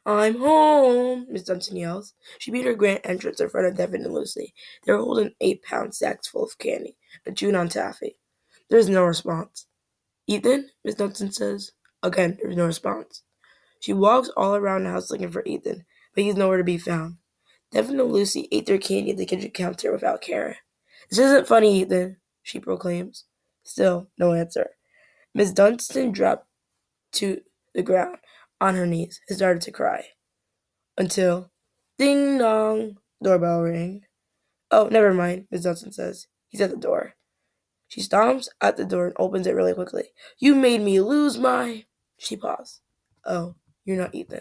I'm home, Miss Dunson yells. She beat her grand entrance in front of Devin and Lucy. They were holding 8-pound sacks full of candy and chewing on taffy. There's no response. Ethan, Miss Dunson says. Again, there's no response. She walks all around the house looking for Ethan, but he's nowhere to be found. Devin and Lucy ate their candy at the kitchen counter without care. This isn't funny, Ethan, she proclaims. Still, no answer. Miss Dunstan dropped to the ground on her knees and started to cry. Until, ding dong, doorbell ring. Oh, never mind, Miss Dunstan says. He's at the door. She stomps at the door and opens it really quickly. You made me lose my... She paused. Oh, you're not Ethan.